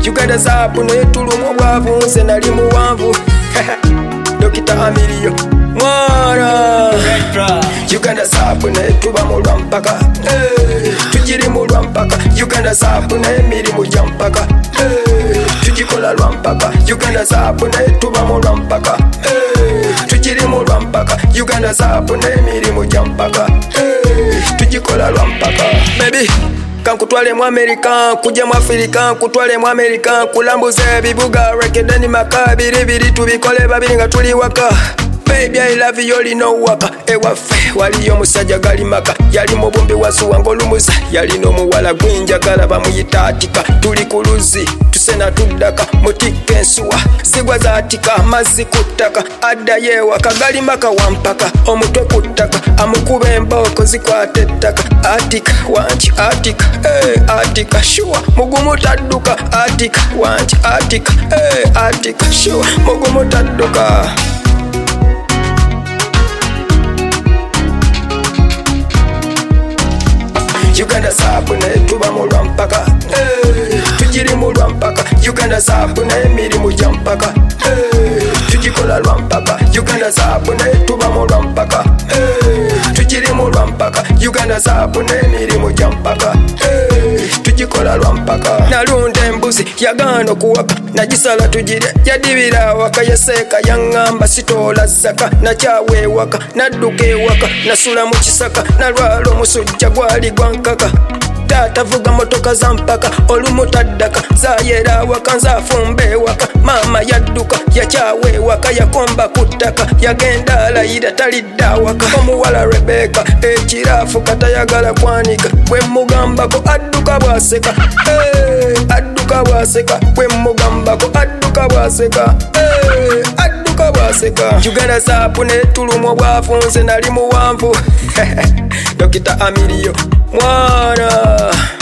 Uganda saapu netulumu obwavu nze nali muwanvu Dokita Amilio mwana Uganda saapu netuba mu lwampaka tujiri mu lwampaka Uganda saapu n'emirimu gya mpaka tugikola lwampaka Uganda saapu netuba mu lwampaka tujiri mu lwampaka Uganda saapu n'emirimu gya mpaka tugikola lwampaka baby kankutwale mu America kujja mu Africa kutwale mu America kulambuza ebibuga rekedeni makabiri biri tubikole babiri nga tuli waka Baby I love you oli no waka ewaffe waliyo musajja galimaka yali mu bumbi wasuwa ng'olumuza yali n'omuwala gwinjagala bamuyita Atika tuli ku luzzi tusena tuddaka mutikka ensuwa zigwa zaatika mazzi ku ttaka addayo ewaka galimaka wampaka omutwe ku ttaka amukuba embooko zikwata ettaka Atika wanki Atika Atika shuwa mugumu tadduka Atika wanki Atika Atika shuwa mugumu tadduka Uganda saapu netuba mu lwampaka tujiri mu lwampaka Uganda saapu n'emirimu gya mpaka tugikola lwampaka Uganda saapu netuba mu lwampaka tujiri mu lwampaka Uganda saapu n'emirimu gya mpaka tugikola lwampaka nalunda embuzi yagaana okuwaka nagisala tugirya yadibira awaka yaseeka yaŋŋamba sitoola zzaka nakyawa ewaka nadduka ewaka nasula mu kisaka nalwala omusujja gwali gwankaka taata vuga motoka za mpaka olumu taddaka zayera awaka nzafumba ewaka maama yadduka yakyawa ewaka yakomba ku ttaka yagenda alayira talidda awaka omuwala Rebeka ekiraafu katayagala kwanika bwe mugambako adduka bwaseka adduka bwaseka bwe mugambako adduka bwaseka adduka bwaseka Uganda saapu netulumu obwavu nze nali muwanvu Dokita Amilio mwana